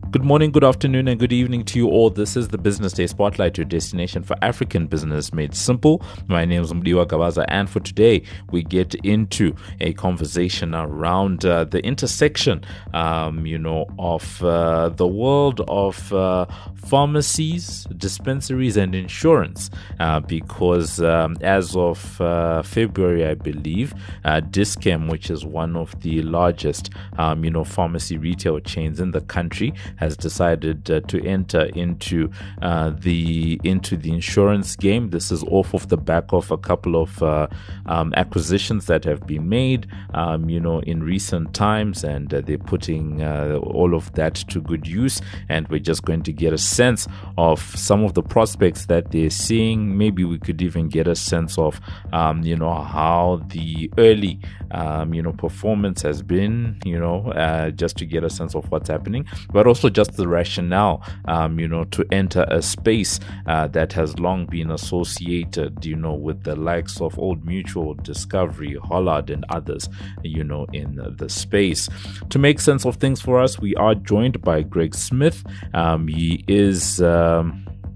Good morning, good afternoon, and good evening to you all. This is the Business Day Spotlight, your destination for African business made simple. My name is Mdiwa Gabaza, and for today, we get into a conversation around the intersection, of the world of pharmacies, dispensaries, and insurance. Because as of February, I believe, Dis-Chem, which is one of the largest, pharmacy retail chains in the country, has decided to enter into the insurance game. This is off of the back of a couple of acquisitions that have been made, in recent times, and they're putting all of that to good use. And we're just going to get a sense of some of the prospects that they're seeing. Maybe we could even get a sense of, how the early, performance has been, just to get a sense of what's happening, but also just the rationale, to enter a space that has long been associated, with the likes of Old Mutual, Discovery, Hollard, and others, in the space. To make sense of things for us, we are joined by Greg Smith. He is the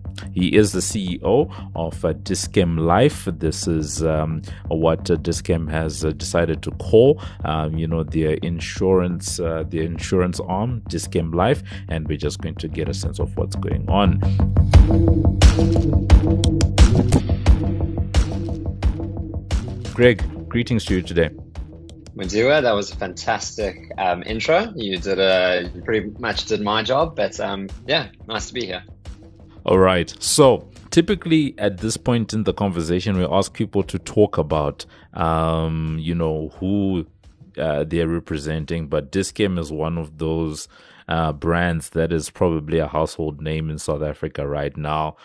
CEO of Dis-Chem Life. This is what Dis-Chem has decided to call, their insurance arm, Dis-Chem Life, and we're just going to get a sense of what's going on. Greg, greetings to you today. Madiwa, that was a fantastic intro. You pretty much did my job, but nice to be here. All right. So typically at this point in the conversation, we ask people to talk about, who they're representing. But Dis-Chem is one of those brands that is probably a household name in South Africa right now.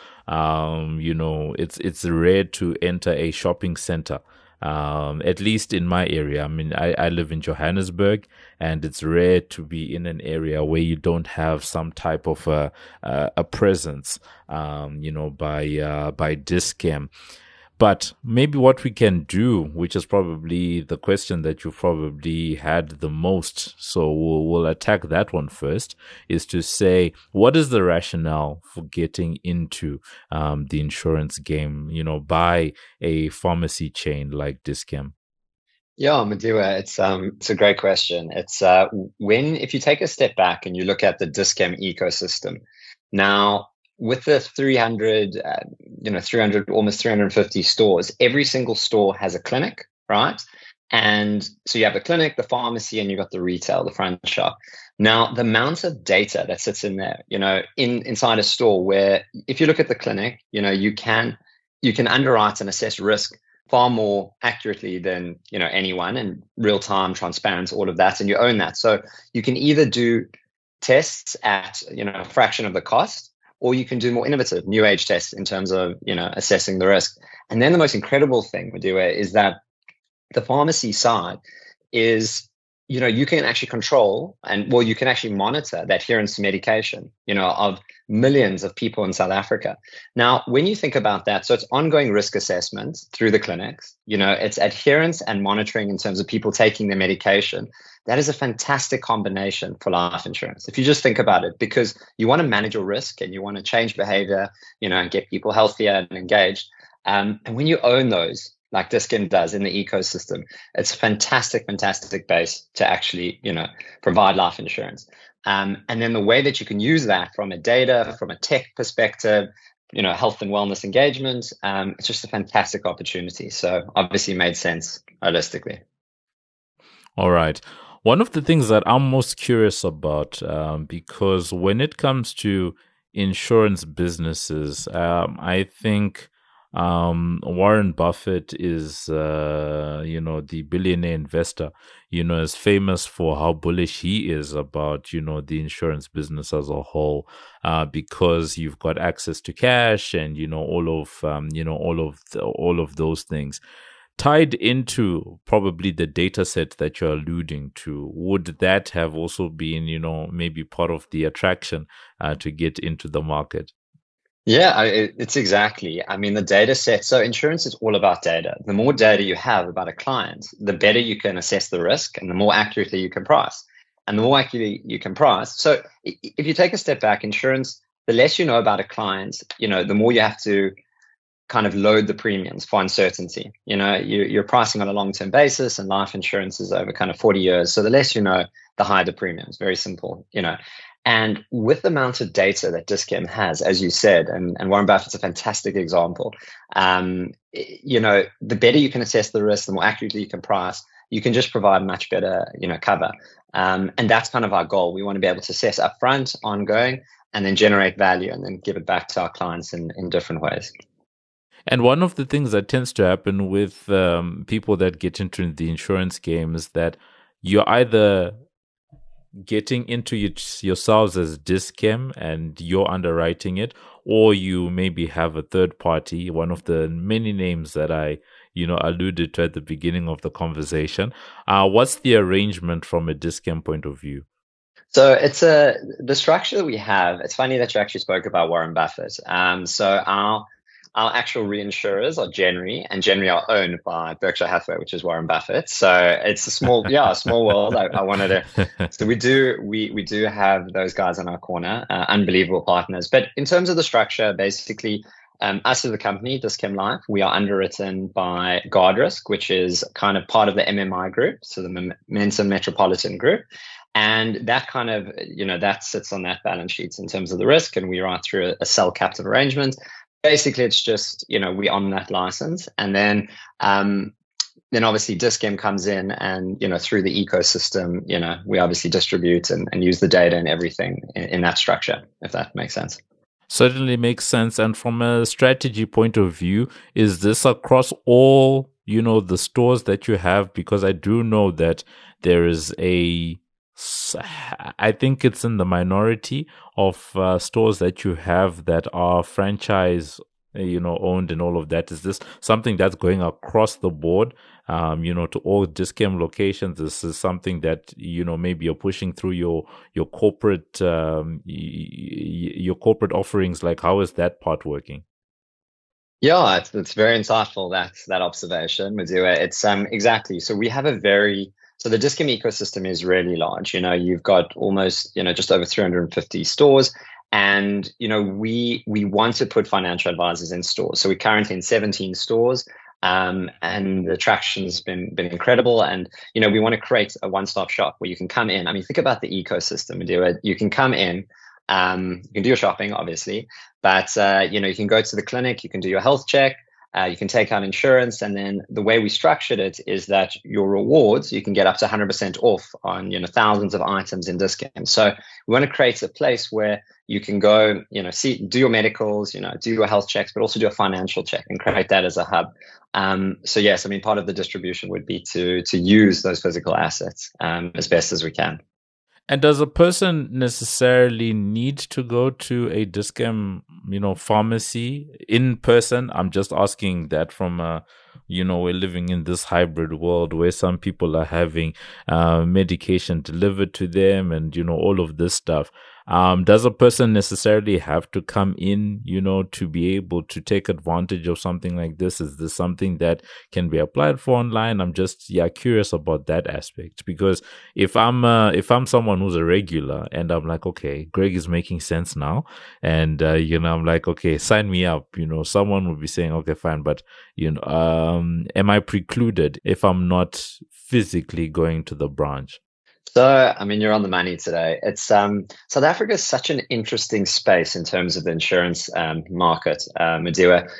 It's rare to enter a shopping center. At least in my area. I mean, I live in Johannesburg, and it's rare to be in an area where you don't have some type of a presence, by Dis-Chem. But maybe what we can do, which is probably the question that you probably had the most, so we'll attack that one first, is to say, what is the rationale for getting into the insurance game, by a pharmacy chain like Dis-Chem? Yeah, Madiwa, it's a great question. It's if you take a step back and you look at the Dis-Chem ecosystem now, with the 300, almost 350 stores, every single store has a clinic, right? And so you have the clinic, the pharmacy, and you've got the retail, the front shop. Now, the amount of data that sits in there, inside a store, where if you look at the clinic, you can underwrite and assess risk far more accurately than, anyone, and real time, transparent, all of that, and you own that. So you can either do tests at, a fraction of the cost, or you can do more innovative, new age tests in terms of, assessing the risk. And then the most incredible thing, Madiwa, is that the pharmacy side is, you can actually control you can actually monitor the adherence to medication, of millions of people in South Africa. Now, when you think about that, so it's ongoing risk assessment through the clinics, it's adherence and monitoring in terms of people taking their medication. That is a fantastic combination for life insurance. If you just think about it, because you want to manage your risk and you want to change behavior, and get people healthier and engaged. And when you own those, like Dis-Chem does in the ecosystem, it's a fantastic base to actually, provide life insurance. And then the way that you can use that from a data, from a tech perspective, health and wellness engagement, it's just a fantastic opportunity. So obviously made sense holistically. All right. One of the things that I'm most curious about, because when it comes to insurance businesses, I think Warren Buffett is, the billionaire investor, is famous for how bullish he is about, the insurance business as a whole, because you've got access to cash and, all of those things. Tied into probably the data set that you're alluding to, would that have also been, maybe part of the attraction to get into the market? Yeah, it's exactly. I mean, the data set. So insurance is all about data. The more data you have about a client, the better you can assess the risk and the more accurately you can price. and the more accurately you can price. So if you take a step back, insurance, the less you know about a client, the more you have to kind of load the premiums for uncertainty. You're pricing on a long-term basis, and life insurance is over kind of 40 years. So the less you know, the higher the premiums. Very simple. And with the amount of data that Dis-Chem has, as you said, and Warren Buffett's a fantastic example, the better you can assess the risk, the more accurately you can price, you can just provide much better, cover. And that's kind of our goal. We want to be able to assess upfront, ongoing, and then generate value and then give it back to our clients in different ways. And one of the things that tends to happen with people that get into the insurance game is that you're either getting into it yourselves as Dis-Chem and you're underwriting it, or you maybe have a third party, one of the many names that I alluded to at the beginning of the conversation. What's the arrangement from a Dis-Chem point of view? So it's the structure that we have. It's funny that you actually spoke about Warren Buffett. So our actual reinsurers are January, and January are owned by Berkshire Hathaway, which is Warren Buffett. So it's a small world. I wanted to. So we do have those guys in our corner, unbelievable partners. But in terms of the structure, basically, us as a company, Dis-Chem Life, we are underwritten by Guardrisk, which is kind of part of the MMI group, so the Momentum Metropolitan Group. And that kind of, that sits on that balance sheet in terms of the risk, and we write through a cell captive arrangement. Basically, it's just, we own that license. And then obviously Dis-Chem comes in and, through the ecosystem, we obviously distribute and use the data and everything in that structure, if that makes sense. Certainly makes sense. And from a strategy point of view, is this across all, the stores that you have? Because I do know that there is I think it's in the minority of stores that you have that are franchise, owned and all of that. Is this something that's going across the board, to all Dis-Chem locations? This is something that, maybe you're pushing through your corporate, your corporate offerings. Like, how is that part working? Yeah, it's very insightful, that observation, Madiwa. It's exactly. So we have so the Dis-Chem ecosystem is really large. You've got almost, just over 350 stores. And, we want to put financial advisors in stores. So we're currently in 17 stores. And the traction's been incredible. And, we want to create a one-stop shop where you can come in. I mean, think about the ecosystem, Madiwa. You can come in, you can do your shopping, obviously, but, you can go to the clinic, you can do your health check. You can take out insurance, and then the way we structured it is that your rewards, you can get up to 100% off on, thousands of items in Dis-Chem. So we want to create a place where you can go, do your medicals, do your health checks, but also do a financial check and create that as a hub. So yes, I mean, part of the distribution would be to use those physical assets as best as we can. And does a person necessarily need to go to a Dis-Chem, pharmacy in person? I'm just asking that from, we're living in this hybrid world where some people are having medication delivered to them and, all of this stuff. Does a person necessarily have to come in, to be able to take advantage of something like this? Is this something that can be applied for online? I'm just curious about that aspect, because if I'm someone who's a regular and I'm like, okay, Greg is making sense now, and I'm like, okay, sign me up. Someone would be saying, okay, fine, but am I precluded if I'm not physically going to the branch? So, I mean, you're on the money today. It's South Africa is such an interesting space in terms of the insurance market, Madiwa.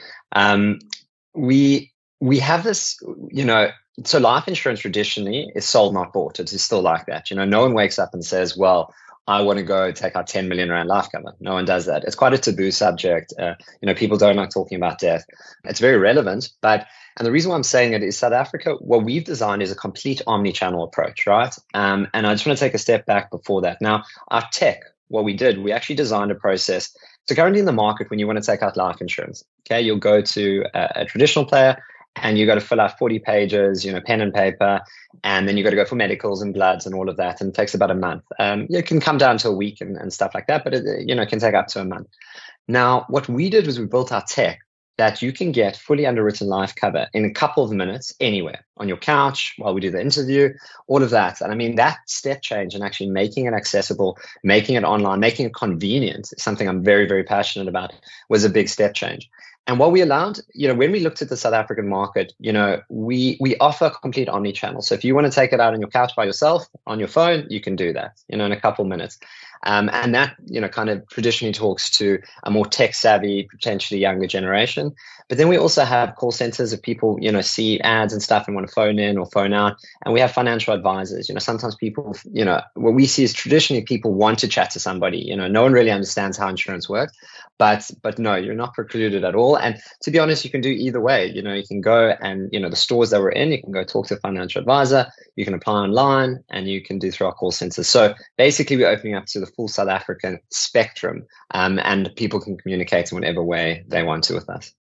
We have this, so life insurance traditionally is sold, not bought. It is still like that. No one wakes up and says, well, I want to go take out 10 million rand life cover. No one does that. It's quite a taboo subject. People don't like talking about death. It's very relevant, and the reason why I'm saying it is South Africa, what we've designed is a complete omni-channel approach, right? And I just want to take a step back before that. Now, our tech, what we did, we actually designed a process. So currently in the market, when you want to take out life insurance, okay, you'll go to a traditional player and you got to fill out 40 pages, pen and paper, and then you got to go for medicals and bloods and all of that, and it takes about a month. It can come down to a week and stuff like that, but it can take up to a month. Now, what we did was we built our tech that you can get fully underwritten life cover in a couple of minutes anywhere, on your couch, while we do the interview, all of that. And I mean, that step change and actually making it accessible, making it online, making it convenient, something I'm very, very passionate about, was a big step change. And what we allowed, when we looked at the South African market, we offer complete omni-channel. So if you want to take it out on your couch by yourself, on your phone, you can do that, in a couple of minutes. And that, kind of traditionally talks to a more tech savvy, potentially younger generation. But then we also have call centers if people, see ads and stuff and want to phone in or phone out. And we have financial advisors. Sometimes people, what we see is traditionally people want to chat to somebody. No one really understands how insurance works. But no, you're not precluded at all. And to be honest, you can do either way. You can go and, the stores that we're in, you can go talk to a financial advisor, you can apply online, and you can do through our call centers. So basically, we're opening up to the full South African spectrum, and people can communicate in whatever way they want to with us.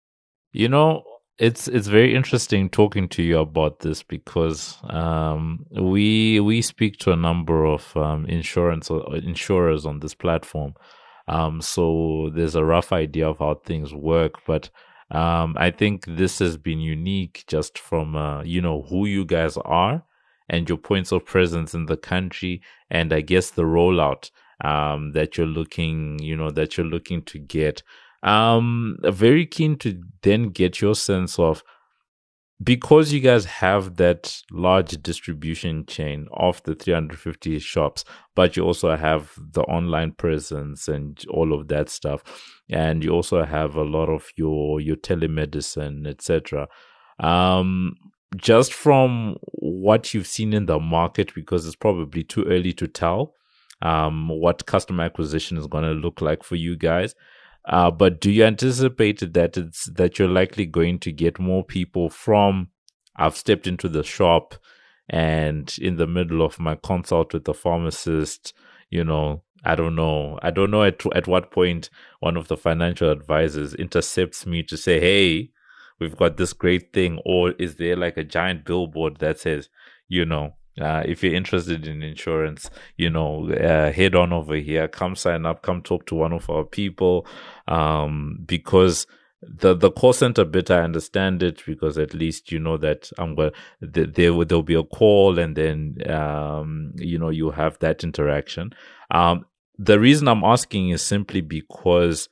It's very interesting talking to you about this because we speak to a number of insurers on this platform. So there's a rough idea of how things work, but I think this has been unique just from who you guys are and your points of presence in the country, and I guess the rollout that you're looking to get. Very keen to then get your sense of, because you guys have that large distribution chain of the 350 shops, but you also have the online presence and all of that stuff, and you also have a lot of your telemedicine, etc. Just from what you've seen in the market, because it's probably too early to tell what customer acquisition is going to look like for you guys. But do you anticipate that you're likely going to get more people from, I've stepped into the shop and in the middle of my consult with the pharmacist, I don't know at what point one of the financial advisors intercepts me to say, hey, we've got this great thing, or is there like a giant billboard that says, if you're interested in insurance, head on over here, come sign up, come talk to one of our people. Because the call center bit, I understand it, because at least that there'll be a call, and then you have that interaction. The reason I'm asking is simply because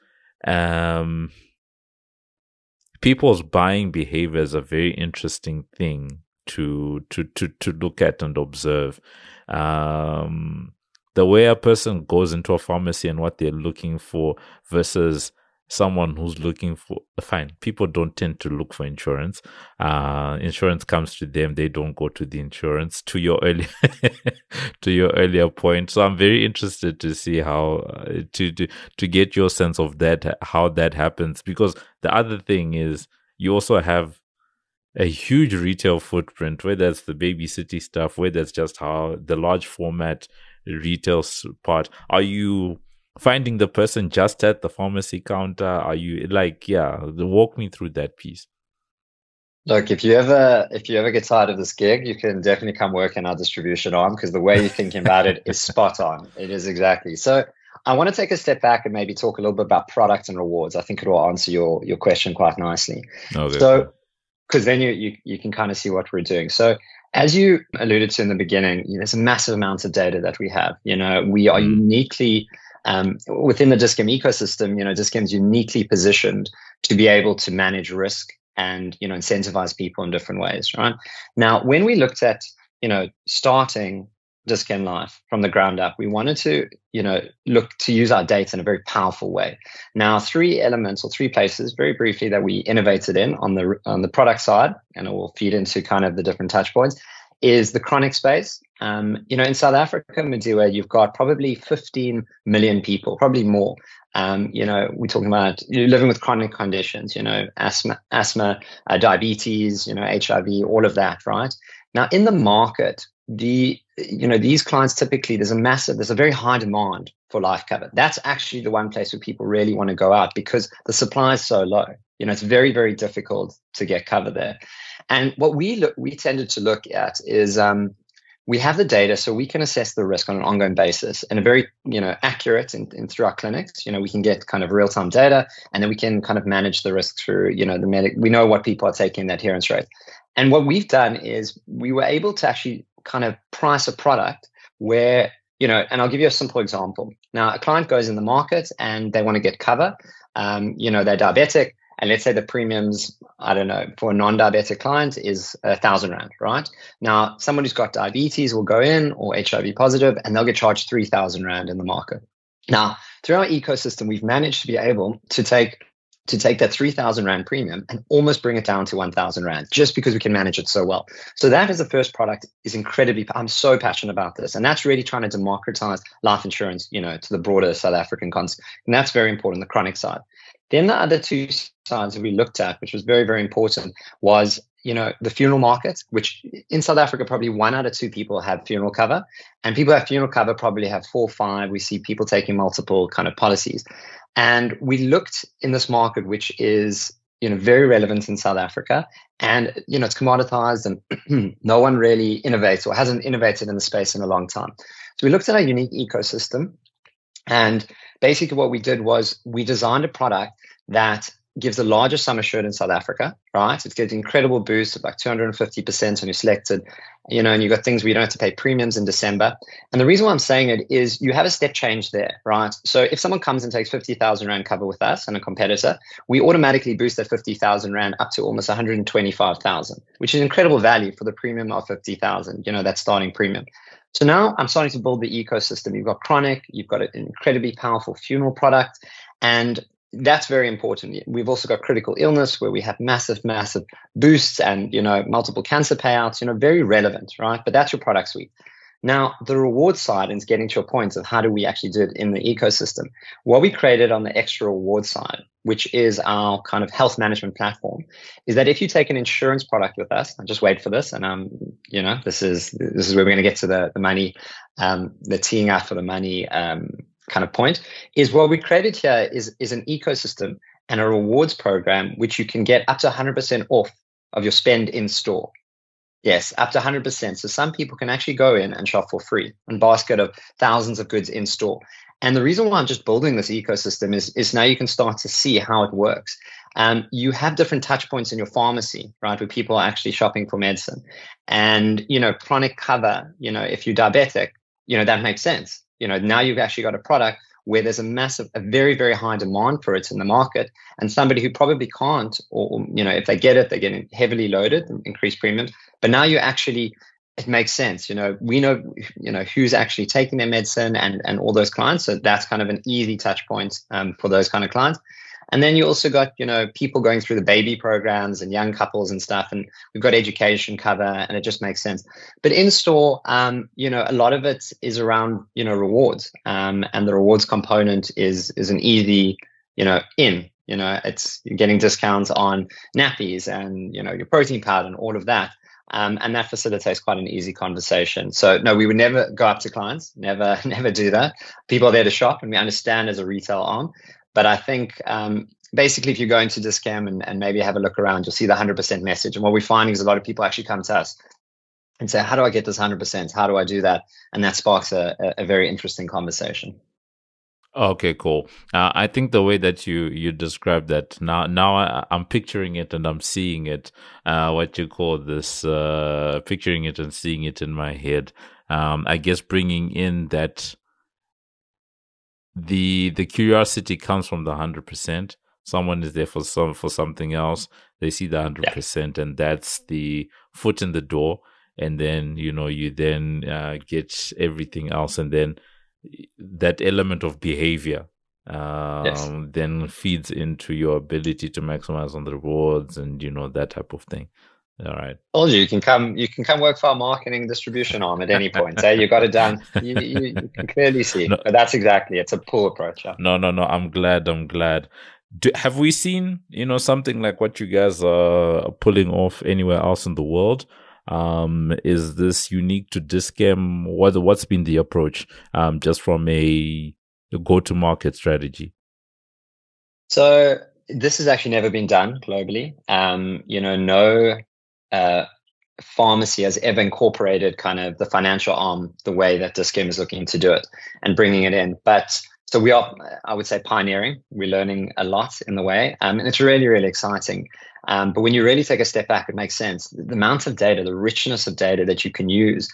people's buying behavior is a very interesting thing to look at and observe. The way a person goes into a pharmacy and what they're looking for versus someone who's looking for, fine, people don't tend to look for insurance. Insurance comes to them, they don't go to the insurance, to your earlier point. So I'm very interested to see how to get your sense of that, how that happens, because the other thing is you also have a huge retail footprint, whether it's the Baby City stuff, whether it's just how the large format retail part. Are you finding the person just at the pharmacy counter? Are you walk me through that piece? Look, if you ever get tired of this gig, you can definitely come work in our distribution arm, because the way you're thinking about it is spot on. It is exactly. So I want to take a step back and maybe talk a little bit about product and rewards. I think it will answer your question quite nicely. Okay. So, because then you can kind of see what we're doing. So as you alluded to in the beginning, there's a massive amount of data that we have. We are uniquely within the Dis-Chem ecosystem. Dis-Chem's uniquely positioned to be able to manage risk and incentivize people in different ways. Right now, when we looked at starting Dis-Chem Life from the ground up, we wanted to look to use our data in a very powerful way. Now, three elements or three places, very briefly, that we innovated in on the product side, and it will feed into kind of the different touch points, is the chronic space. In South Africa, Madiwa, you've got probably 15 million people, probably more. We're talking about living with chronic conditions, asthma, diabetes, HIV, all of that, right? Now, in the market, these clients typically, there's a very high demand for life cover. That's actually the one place where people really want to go out, because the supply is so low. It's very, very difficult to get cover there. And what we tended to look at is we have the data, so we can assess the risk on an ongoing basis in a very, accurate and through our clinics. We can get kind of real-time data, and then we can kind of manage the risk through, we know what people are taking, the adherence rate. And what we've done is we were able to actually kind of price a product where, and I'll give you a simple example. Now, a client goes in the market and they want to get cover. They're diabetic. And let's say the premiums, I don't know, for a non-diabetic client is 1,000 Rand, right? Now, someone who's got diabetes will go in, or HIV positive, and they'll get charged 3,000 Rand in the market. Now, through our ecosystem, we've managed to be able to take that 3,000 Rand premium and almost bring it down to 1,000 Rand, just because we can manage it so well. So that as a first product is incredibly, I'm so passionate about this. And that's really trying to democratize life insurance, to the broader South African context. And that's very important, the chronic side. Then the other two sides that we looked at, which was very, very important, was, the funeral market, which in South Africa, probably 1 out of 2 people have funeral cover. And people who have funeral cover probably have 4 or 5. We see people taking multiple kind of policies. And we looked in this market, which is, very relevant in South Africa. And, it's commoditized, and no one really innovates or hasn't innovated in the space in a long time. So we looked at our unique ecosystem. And basically what we did was we designed a product that gives the largest sum assured in South Africa, right? It gives an incredible boost of like 250% when you're selected, and you've got things where you don't have to pay premiums in December. And the reason why I'm saying it is you have a step change there, right? So if someone comes and takes 50,000 Rand cover with us and a competitor, we automatically boost that 50,000 Rand up to almost 125,000, which is incredible value for the premium of 50,000, that starting premium. So now I'm starting to build the ecosystem. You've got chronic, you've got an incredibly powerful funeral product, and that's very important. We've also got critical illness, where we have massive, massive boosts and, multiple cancer payouts, very relevant, right? But that's your product suite. Now, the reward side, and it's getting to a point of how do we actually do it in the ecosystem. What we created on the extra reward side, which is our kind of health management platform, is that if you take an insurance product with us, and just wait for this, and this is where we're going to get to the money, the teeing out for the money kind of point, is what we created here is an ecosystem and a rewards program which you can get up to 100% off of your spend in store. Yes, up to 100%. So some people can actually go in and shop for free, a basket of thousands of goods in store. And the reason why I'm just building this ecosystem is now you can start to see how it works. You have different touch points in your pharmacy, right, where people are actually shopping for medicine. And, chronic cover, if you're diabetic, that makes sense. Now you've actually got a product where there's a very, very high demand for it in the market, and somebody who probably can't, or if they get it, they're getting heavily loaded, increased premiums. But now it makes sense. We know, who's actually taking their medicine and all those clients. So that's kind of an easy touch point for those kind of clients. And then you also got, people going through the baby programs and young couples and stuff. And we've got education cover, and it just makes sense. But in store, a lot of it is around, rewards. And the rewards component is an easy, it's you're getting discounts on nappies and, your protein powder and all of that. And that facilitates quite an easy conversation. So no, we would never go up to clients, never do that. People are there to shop, and we understand as a retail arm. But I think basically if you go into Dis-Chem and maybe have a look around, you'll see the 100% message. And what we're finding is a lot of people actually come to us and say, how do I get this 100%? How do I do that? And that sparks a very interesting conversation. Okay, cool. I think the way that you described that now I'm picturing it and I'm seeing it. What you call this? Picturing it and seeing it in my head. I guess bringing in that the curiosity comes from the 100%. Someone is there for something else. They see the 100%, and that's the foot in the door. And then you then get everything else, and then that element of behavior then feeds into your ability to maximize on the rewards and that type of thing. All right. Told you, you can come work for our marketing distribution arm at any point. You got it done. You can clearly see. No, but that's exactly, it's a pull approach. Yeah. No. I'm glad. Have we seen, something like what you guys are pulling off anywhere else in the world? Is this unique to Dis-Chem? What's been the approach, just from a go-to-market strategy? So this has actually never been done globally. pharmacy has ever incorporated kind of the financial arm the way that Dis-Chem is looking to do it and bringing it in. But so we are, I would say, pioneering. We're learning a lot in the way, and it's really, really exciting. But when you really take a step back, it makes sense. The amount of data, the richness of data that you can use,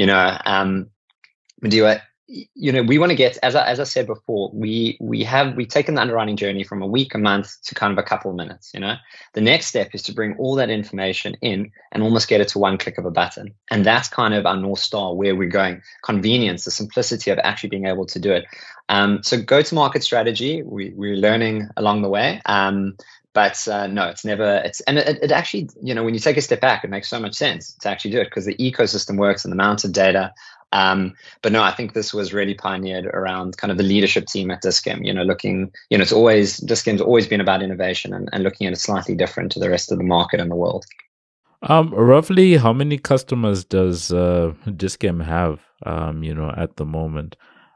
Madiwa, we want to get, as I said before, we've taken the underwriting journey from a week, a month to kind of a couple of minutes. The next step is to bring all that information in and almost get it to one click of a button. And that's kind of our North Star, where we're going. Convenience, the simplicity of actually being able to do it. So go-to-market strategy, we're learning along the way. But no, it actually, when you take a step back, it makes so much sense to actually do it because the ecosystem works and the amount of data. But no, I think this was really pioneered around kind of the leadership team at Dis-Chem, Dis-Chem's always been about innovation and looking at it slightly different to the rest of the market and the world. Roughly how many customers does Dis-Chem have, at the moment?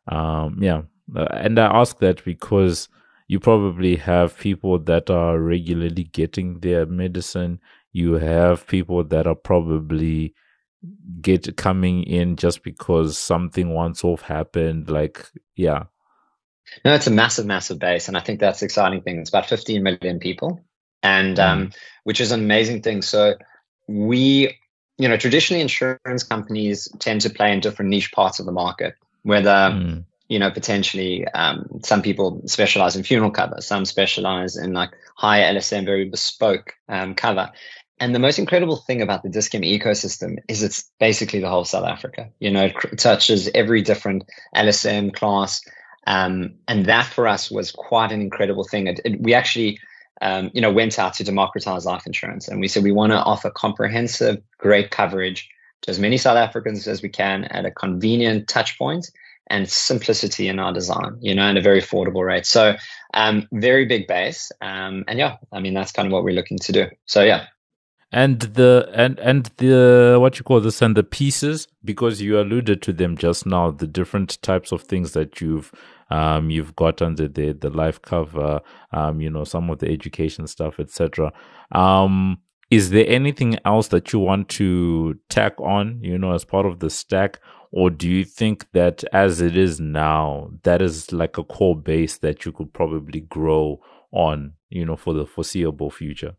And I ask that because you probably have people that are regularly getting their medicine. You have people that are probably coming in just because something once off happened. No, it's a massive, massive base. And I think that's the exciting thing. It's about 15 million people, and which is an amazing thing. So traditionally insurance companies tend to play in different niche parts of the market, whether potentially some people specialize in funeral cover, some specialize in like higher LSM, very bespoke cover. And the most incredible thing about the Dis-Chem ecosystem is it's basically the whole South Africa. It touches every different LSM class. And that for us was quite an incredible thing. We actually, went out to democratize life insurance. And we said we want to offer comprehensive, great coverage to as many South Africans as we can at a convenient touch point and simplicity in our design, at a very affordable rate. So very big base. That's kind of what we're looking to do. So, yeah. And the what you call this, and the pieces, because you alluded to them just now, the different types of things that you've got under the life cover, some of the education stuff, etc. Is there anything else that you want to tack on, as part of the stack? Or do you think that as it is now, that is like a core base that you could probably grow on, for the foreseeable future?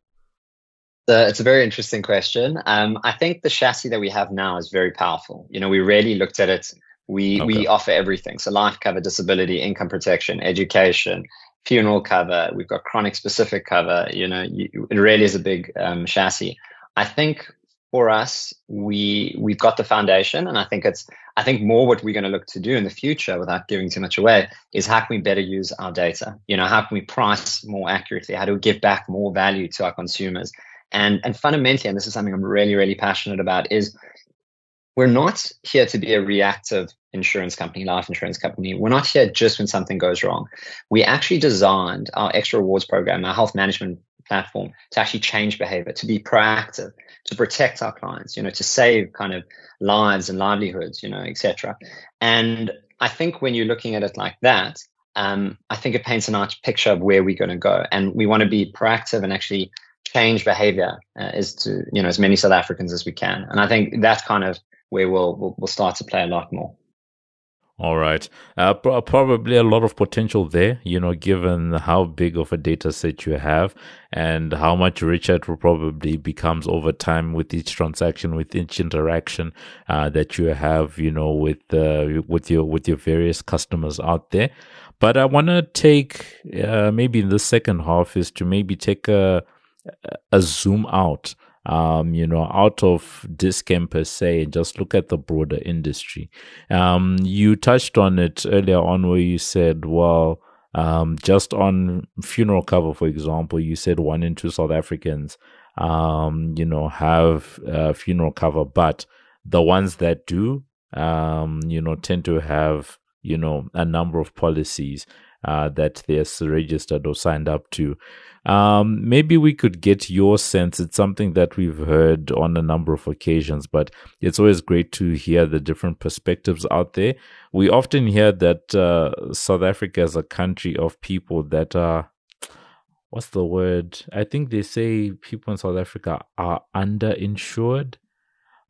It's a very interesting question. I think the chassis that we have now is very powerful. We really looked at it. We offer everything. So life cover, disability, income protection, education, funeral cover. We've got chronic specific cover. It really is a big chassis. I think for us, we've got the foundation, and I think more what we're going to look to do in the future, without giving too much away, is how can we better use our data? How can we price more accurately? How do we give back more value to our consumers? And fundamentally, and this is something I'm really, really passionate about, is we're not here to be a reactive insurance company, life insurance company. We're not here just when something goes wrong. We actually designed our extra rewards program, our health management platform, to actually change behavior, to be proactive, to protect our clients, to save kind of lives and livelihoods, etc. And I think when you're looking at it like that, I think it paints a nice picture of where we're going to go. And we want to be proactive and actually change behavior is to as many South Africans as we can, and I think that's kind of where we'll start to play a lot more. All right, probably a lot of potential there, given how big of a data set you have and how much richer it will probably becomes over time with each transaction, with each interaction that you have, with your various customers out there. But I want to take maybe in the second half is to maybe take a zoom out, out of Dis-Chem per se, and just look at the broader industry. You touched on it earlier on where you said, well, just on funeral cover, for example, you said 1 in 2 South Africans, have funeral cover, but the ones that do, tend to have, a number of policies that they're registered or signed up to. Maybe we could get your sense. It's something that we've heard on a number of occasions, but it's always great to hear the different perspectives out there. We often hear that South Africa is a country of people that are, what's the word? I think they say people in South Africa are underinsured.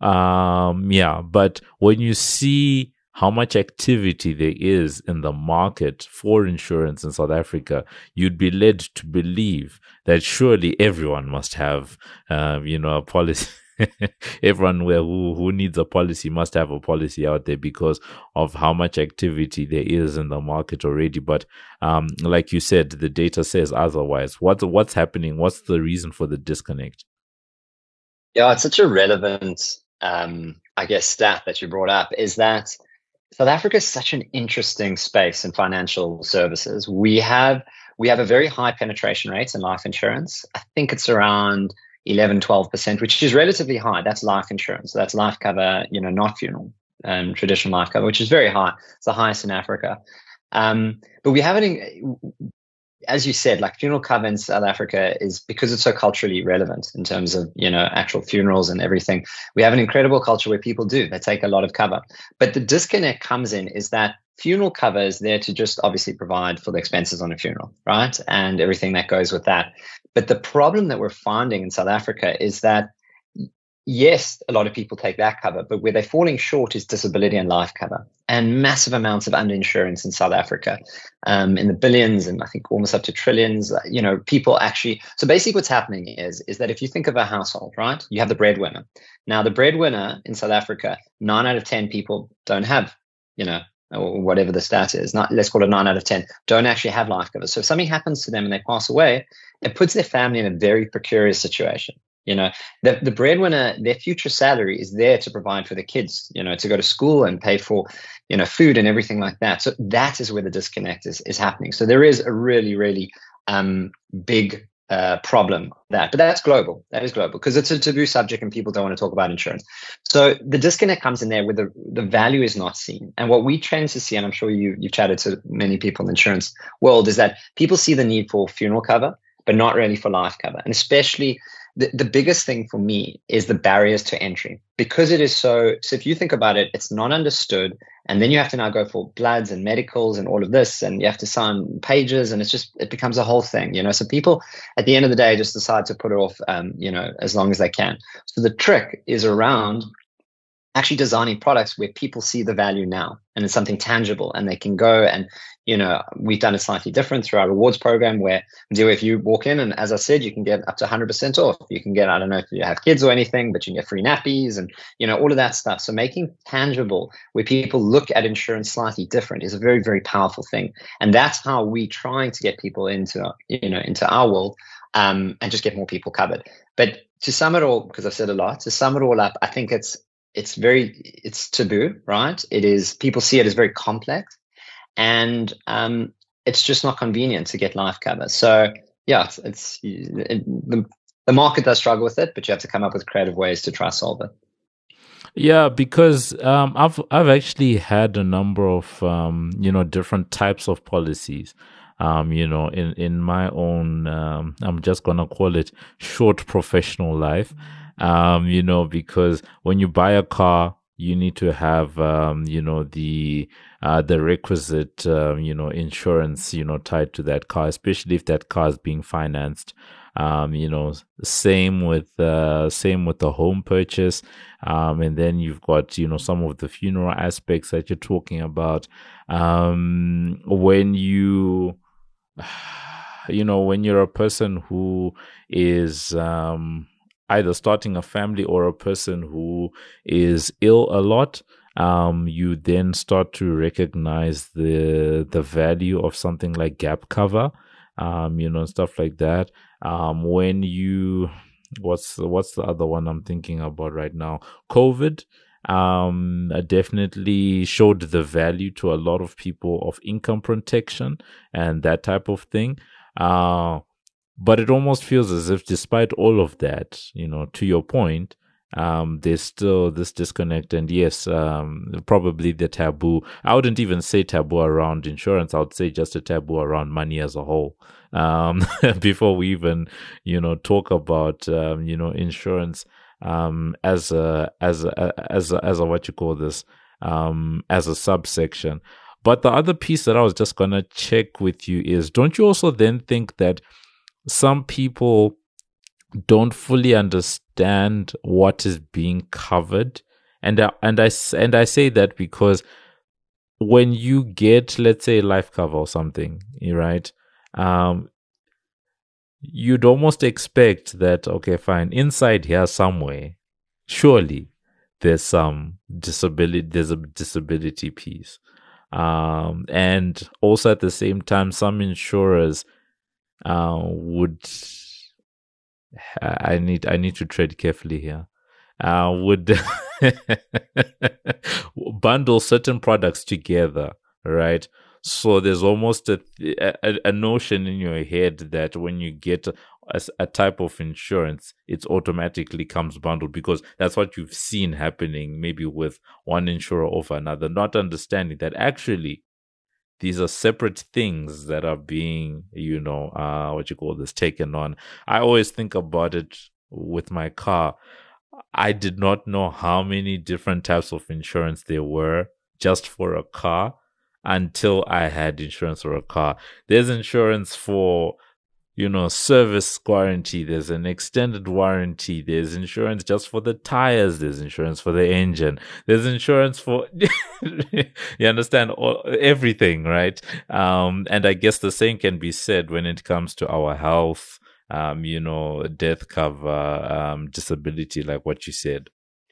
Yeah, but when you see how much activity there is in the market for insurance in South Africa, you'd be led to believe that surely everyone must have, a policy. Everyone who needs a policy must have a policy out there because of how much activity there is in the market already. But like you said, the data says otherwise. What's happening? What's the reason for the disconnect? Yeah, it's such a relevant, I guess, stat that you brought up is that South Africa is such an interesting space in financial services. We have a very high penetration rate in life insurance. I think it's around 11-12%, which is relatively high. That's life insurance. That's life cover, not funeral, traditional life cover, which is very high. It's the highest in Africa. But we haven't, as you said, like funeral cover in South Africa is because it's so culturally relevant in terms of, actual funerals and everything. We have an incredible culture where people they take a lot of cover. But the disconnect comes in is that funeral cover is there to just obviously provide for the expenses on a funeral, right? And everything that goes with that. But the problem that we're finding in South Africa is that yes, a lot of people take that cover, but where they're falling short is disability and life cover, and massive amounts of underinsurance in South Africa, in the billions and I think almost up to trillions. People actually. So basically, what's happening is that if you think of a household, right, you have the breadwinner. Now, the breadwinner in South Africa, 9 out of 10 people don't have, or whatever the stat is. Let's call it 9 out of 10 don't actually have life cover. So if something happens to them and they pass away, it puts their family in a very precarious situation. The breadwinner, their future salary is there to provide for the kids, to go to school and pay for, food and everything like that. So that is where the disconnect is happening. So there is a really, really big problem but that's global. That is global because it's a taboo subject and people don't want to talk about insurance. So the disconnect comes in there where the value is not seen. And what we tend to see, and I'm sure you've chatted to many people in the insurance world, is that people see the need for funeral cover, but not really for life cover. And especially the biggest thing for me is the barriers to entry, because it is so if you think about it, it's not understood. And then you have to now go for bloods and medicals and all of this, and you have to sign pages, and it becomes a whole thing, So people at the end of the day just decide to put it off, as long as they can. So the trick is around actually designing products where people see the value now and it's something tangible and they can go and, we've done it slightly different through our rewards program where if you walk in and as I said, you can get up to 100% off. You can get, I don't know if you have kids or anything, but you can get free nappies and, all of that stuff. So making tangible where people look at insurance slightly different is a very, very powerful thing. And that's how we trying to get people into our world, and just get more people covered. But to sum it all, because I've said a lot, to sum it all up, I think it's taboo, right? It is, people see it as very complex, and it's just not convenient to get life cover. So yeah, the market does struggle with it, but you have to come up with creative ways to try to solve it. Yeah, because I've actually had a number of different types of policies. In my own, I'm just gonna call it short professional life. Because when you buy a car, you need to have, the requisite, insurance, tied to that car, especially if that car is being financed. Same with the home purchase. And then you've got, some of the funeral aspects that you're talking about. When you, when you're a person who is, either starting a family or a person who is ill a lot, you then start to recognize the value of something like gap cover, stuff like that. When you, what's the other one I'm thinking about right now? COVID definitely showed the value to a lot of people of income protection and that type of thing. But it almost feels as if despite all of that, to your point, there's still this disconnect. And yes, probably the taboo, I wouldn't even say taboo around insurance. I would say just a taboo around money as a whole. Before we even, talk about, insurance, as a what you call this, as a subsection. But the other piece that I was just going to check with you is, don't you also then think that some people don't fully understand what is being covered. And I say that because when you get, let's say, life cover or something, right? Um, you'd almost expect that, okay, fine, inside here somewhere, surely there's a disability piece. And also at the same time, some insurers would, I need to tread carefully here, would bundle certain products together, right? So there's almost a notion in your head that when you get a type of insurance, it automatically comes bundled because that's what you've seen happening, maybe with one insurer over another, not understanding that actually these are separate things that are being, what you call this, taken on. I always think about it with my car. I did not know how many different types of insurance there were just for a car until I had insurance for a car. There's insurance for, service warranty. There's an extended warranty. There's insurance just for the tires. There's insurance for the engine. There's insurance for, you understand, everything, right? And I guess the same can be said when it comes to our health, death cover, disability, like what you said.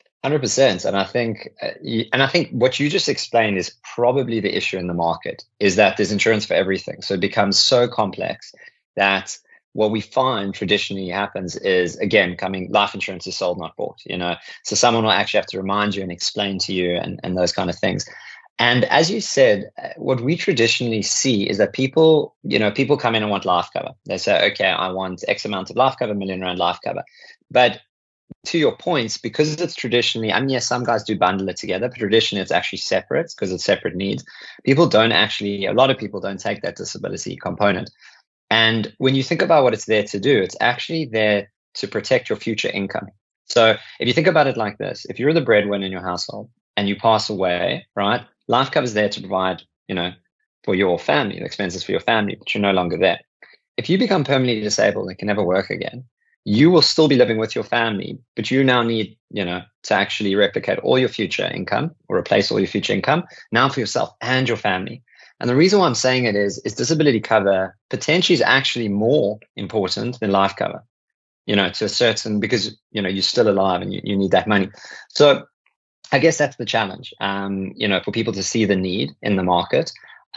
100%. And I think what you just explained is probably the issue in the market, is that there's insurance for everything. So it becomes so complex that what we find traditionally happens is, again, life insurance is sold, not bought, So someone will actually have to remind you and explain to you and those kind of things. And as you said, what we traditionally see is that people come in and want life cover. They say, okay, I want X amount of life cover, R1 million life cover. But to your points, because it's traditionally, yes, some guys do bundle it together, but traditionally it's actually separate because it's separate needs. A lot of people don't take that disability component. And when you think about what it's there to do, it's actually there to protect your future income. So if you think about it like this, if you're the breadwinner in your household and you pass away, right, life cover is there to provide, for your family, the expenses for your family, but you're no longer there. If you become permanently disabled and can never work again, you will still be living with your family, but you now need, to actually replicate all your future income or replace all your future income now for yourself and your family. And the reason why I'm saying it is disability cover potentially is actually more important than life cover, to a certain, because, you're still alive and you need that money. So I guess that's the challenge, for people to see the need in the market.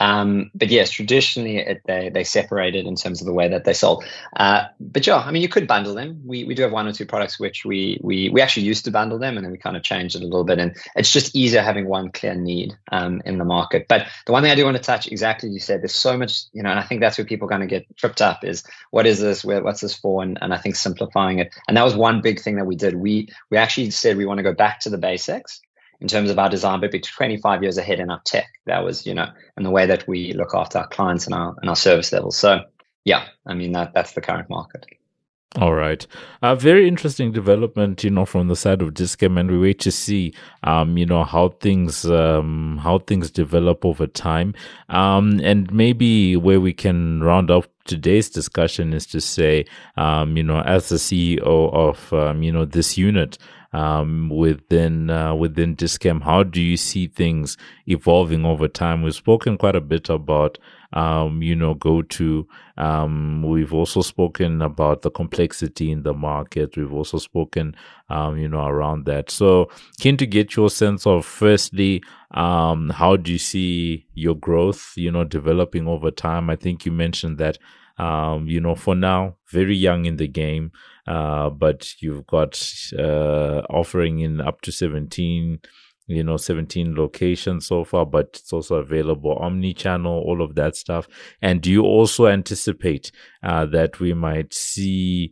But yes, traditionally they separated in terms of the way that they sold. But yeah, you could bundle them. We do have one or two products which we actually used to bundle them, and then we kind of changed it a little bit. And it's just easier having one clear need in the market. But the one thing I do want to touch, exactly you said, there's so much, and I think that's where people are going to get tripped up is, what is this? What's this for? And I think simplifying it. And that was one big thing that we did. We actually said we want to go back to the basics in terms of our design, but be 25 years ahead in our tech. That was, and the way that we look after our clients and our service levels. So yeah, that's the current market. All right. A very interesting development, from the side of Dis-Chem, and we wait to see, how things develop over time. And maybe where we can round up today's discussion is to say, as the CEO of, this unit, within Dis-Chem, how do you see things evolving over time? We've spoken quite a bit about GoTo. We've also spoken about the complexity in the market. We've also spoken around that. So keen to get your sense of, firstly, how do you see your growth developing over time? I think you mentioned that for now, very young in the game, but you've got offering in up to 17 locations so far, but it's also available omni-channel, all of that stuff. And do you also anticipate that we might see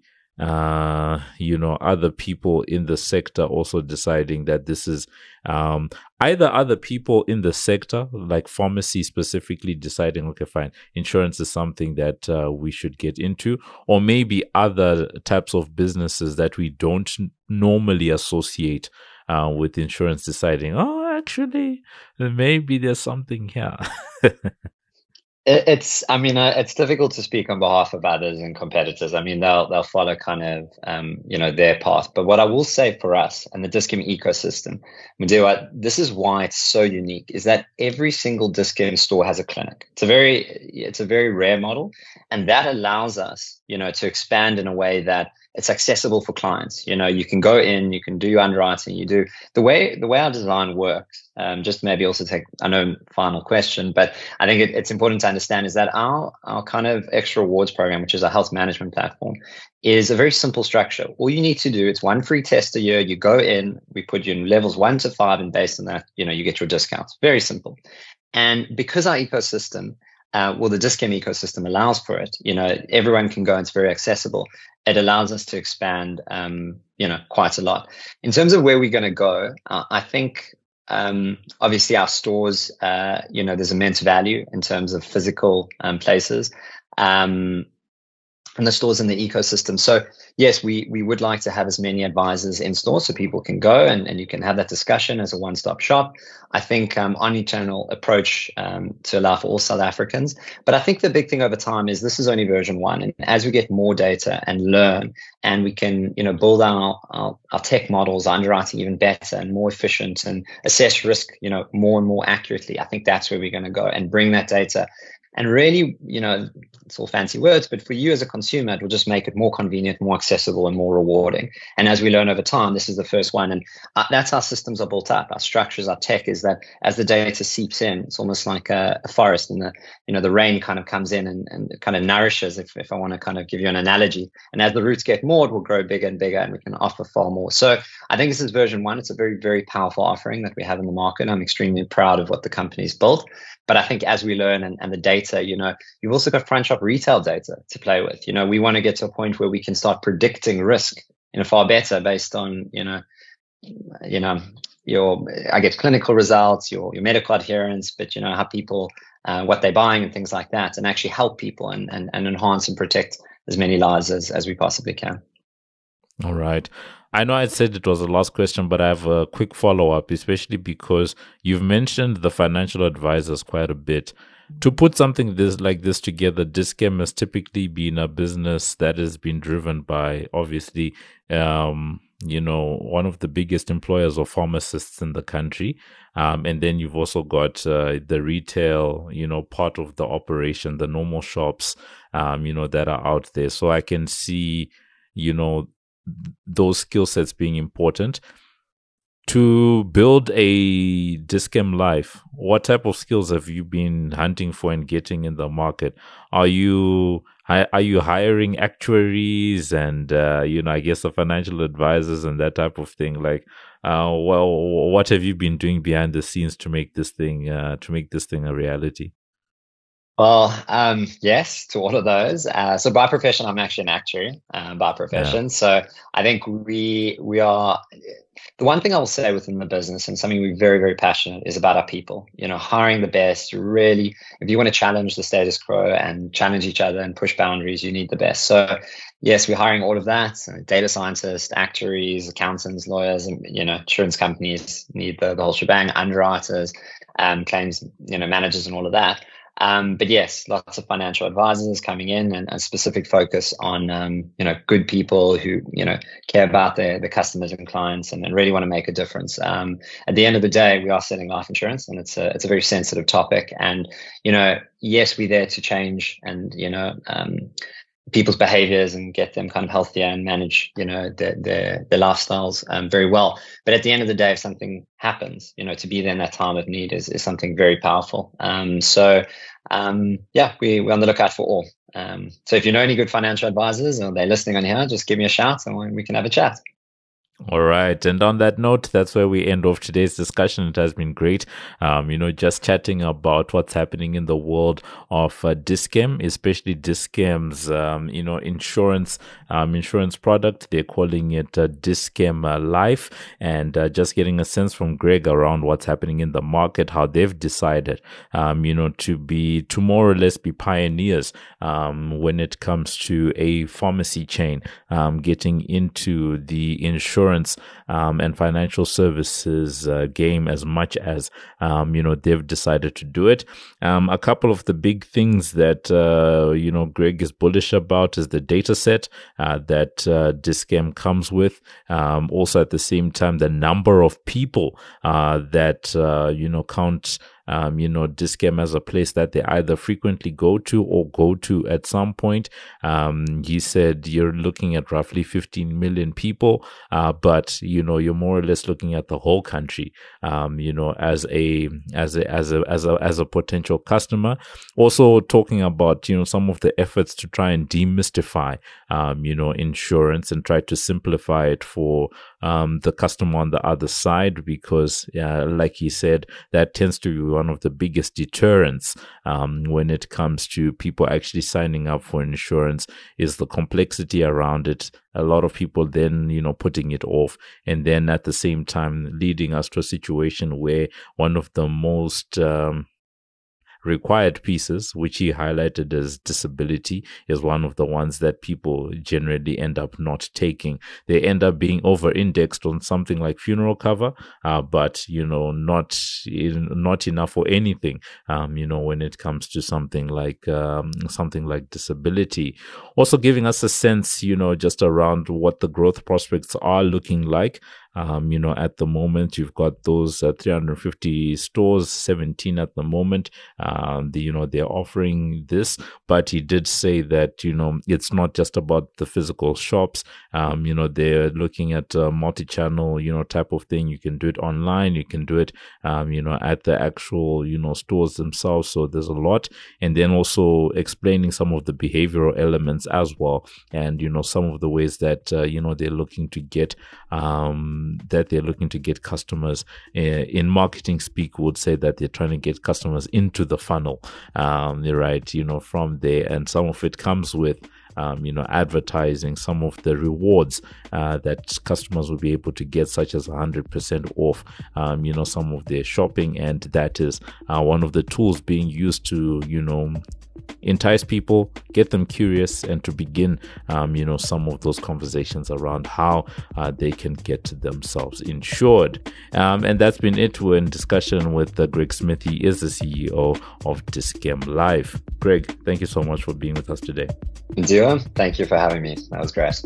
other people in the sector also deciding that this is either other people in the sector, like pharmacy specifically, deciding, okay, fine, insurance is something that we should get into, or maybe other types of businesses that we don't normally associate with insurance deciding, oh, actually, maybe there's something here. I mean, it's difficult to speak on behalf of others and competitors. I mean, they'll follow kind of, their path. But what I will say for us and the Dis-Chem ecosystem, Madiwa, this is why it's so unique, is that every single Dis-Chem store has a clinic. It's a very rare model, and that allows us, to expand in a way that it's accessible for clients. You can go in, you can do your underwriting, you do the way our design works. Just maybe also take, I know, final question, but I think it's important to understand is that our kind of extra rewards program, which is a health management platform, is a very simple structure. All you need to do, it's one free test a year. You go in, we put you in levels 1 to 5, and based on that, you get your discounts. Very simple. And because our ecosystem, the Dis-Chem ecosystem allows for it, everyone can go and it's very accessible. It allows us to expand, quite a lot. In terms of where we're going to go, I think, obviously our stores, there's immense value in terms of physical places, and the stores in the ecosystem. So yes, we would like to have as many advisors in store so people can go and you can have that discussion as a one-stop shop. I think omnichannel approach to allow for all South Africans. But I think the big thing over time is this is only version 1. And as we get more data and learn, and we can, build our tech models, underwriting even better and more efficient, and assess risk, more and more accurately, I think that's where we're going to go and bring that data. And really, it's all fancy words, but for you as a consumer, it will just make it more convenient, more accessible, and more rewarding. And as we learn over time, this is the first one. And that's how systems are built up. Our structures, our tech is that as the data seeps in, it's almost like a forest, and the rain kind of comes in and it kind of nourishes, if I want to kind of give you an analogy. And as the roots get more, it will grow bigger and bigger, and we can offer far more. So I think this is version 1. It's a very, very powerful offering that we have in the market. I'm extremely proud of what the company's built. But I think as we learn and the data, you've also got front shop retail data to play with. We want to get to a point where we can start predicting risk, far better based on, your, I guess, clinical results, your medical adherence, but, how people, what they're buying and things like that, and actually help people and enhance and protect as many lives as we possibly can. All right. I know I said it was the last question, but I have a quick follow-up, especially because you've mentioned the financial advisors quite a bit. To put something like this together, Dis-Chem has typically been a business that has been driven by, obviously, one of the biggest employers of pharmacists in the country. And then you've also got the retail, part of the operation, the normal shops, that are out there. So I can see, those skill sets being important. To build a Dis-Chem Life, what type of skills have you been hunting for and getting in the market? Are you hiring actuaries and I guess the financial advisors and that type of thing? Like, what have you been doing behind the scenes to make this thing a reality? Well, yes, to all of those. So by profession, I'm actually an actuary by profession. Yeah. So I think we are, the one thing I will say within the business, and something we're very, very passionate, is about our people. Hiring the best. Really, if you want to challenge the status quo and challenge each other and push boundaries, you need the best. So yes, we're hiring all of that. Data scientists, actuaries, accountants, lawyers, and insurance companies need the whole shebang, underwriters, claims, managers, and all of that. But yes, lots of financial advisors coming in, and a specific focus on, good people who, care about their customers and clients and really want to make a difference. At the end of the day, we are selling life insurance, and it's a very sensitive topic. And, yes, we're there to change and, people's behaviors and get them kind of healthier and manage, their lifestyles very well. But at the end of the day, if something happens, to be there in that time of need is something very powerful. We're on the lookout for all. So if you know any good financial advisors or they're listening on here, just give me a shout and we can have a chat. All right. And on that note, that's where we end off today's discussion. It has been great, just chatting about what's happening in the world of Dis-Chem, especially Dis-Chem's, insurance product. They're calling it Dis-Chem Life, and just getting a sense from Greg around what's happening in the market, how they've decided, to more or less be pioneers when it comes to a pharmacy chain, getting into the insurance insurance and financial services game as much as, they've decided to do it. A couple of the big things that, Greg is bullish about is the data set that Dis-Chem comes with. Also, at the same time, the number of people that, count Dis-Chem as a place that they either frequently go to or go to at some point. He said you're looking at roughly 15 million people, but you're more or less looking at the whole country, as a potential customer. Also talking about some of the efforts to try and demystify insurance and try to simplify it for the customer on the other side, because like he said, that tends to be one of the biggest deterrents when it comes to people actually signing up for insurance, is the complexity around it. A lot of people then, putting it off, and then at the same time leading us to a situation where one of the most required pieces, which he highlighted as disability, is one of the ones that people generally end up not taking. They end up being over-indexed on something like funeral cover, but not enough for anything. When it comes to something like disability, also giving us a sense, just around what the growth prospects are looking like. At the moment, you've got those 350 stores, 17 at the moment. They're offering this, but he did say that, it's not just about the physical shops. They're looking at a multi-channel, type of thing. You can do it online. You can do it, at the actual, stores themselves. So there's a lot. And then also explaining some of the behavioral elements as well. And, some of the ways that, they're looking to get customers. In marketing speak, would say that they're trying to get customers into the funnel, right? From there, and some of it comes with advertising some of the rewards that customers will be able to get, such as 100% off, some of their shopping, and that is one of the tools being used to, entice people, get them curious, and to begin, some of those conversations around how they can get themselves insured. And that's been it. We're in discussion with Greg Smith. He is the CEO of Dis-Chem Life. Greg, thank you so much for being with us today. Ndua, thank you for having me. That was great.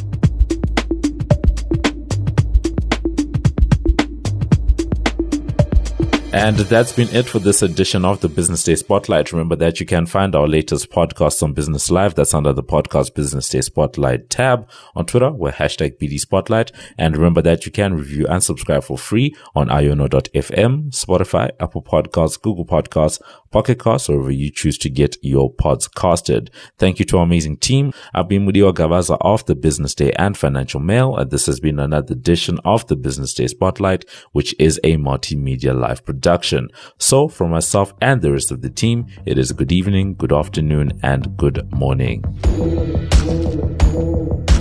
And that's been it for this edition of the Business Day Spotlight. Remember that you can find our latest podcast on Business Live. That's under the podcast Business Day Spotlight tab. On Twitter, we're #BD Spotlight. And remember that you can review and subscribe for free on iono.fm, Spotify, Apple Podcasts, Google Podcasts, Pocket Casts, or wherever you choose to get your pods casted. Thank you to our amazing team. I've been Mudiwa Gavaza of the Business Day and Financial Mail. And this has been another edition of the Business Day Spotlight, which is a multimedia live production. So from myself and the rest of the team, it is good evening, good afternoon, and good morning.